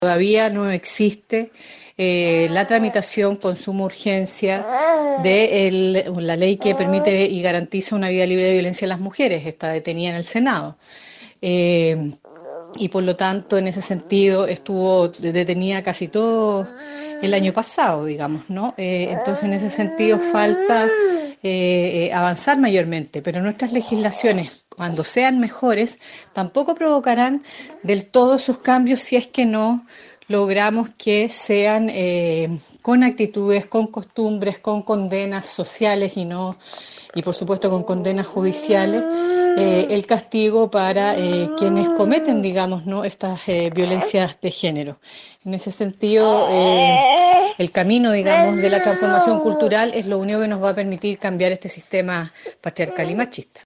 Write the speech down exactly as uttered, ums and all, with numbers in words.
Todavía no existe eh, la tramitación con suma urgencia de el, la ley que permite y garantiza una vida libre de violencia a las mujeres, está detenida en el Senado. Eh, y por lo tanto, en ese sentido, estuvo detenida casi todo el año pasado, digamos, ¿no? Eh, entonces, en ese sentido, falta eh, eh, avanzar mayormente, pero nuestras legislaciones, cuando sean mejores, tampoco provocarán del todo sus cambios si es que no logramos que sean eh, con actitudes, con costumbres, con condenas sociales y no y por supuesto con condenas judiciales, eh, el castigo para eh, quienes cometen, digamos, ¿no? estas eh, violencias de género. En ese sentido, eh, el camino, digamos, de la transformación cultural es lo único que nos va a permitir cambiar este sistema patriarcal y machista.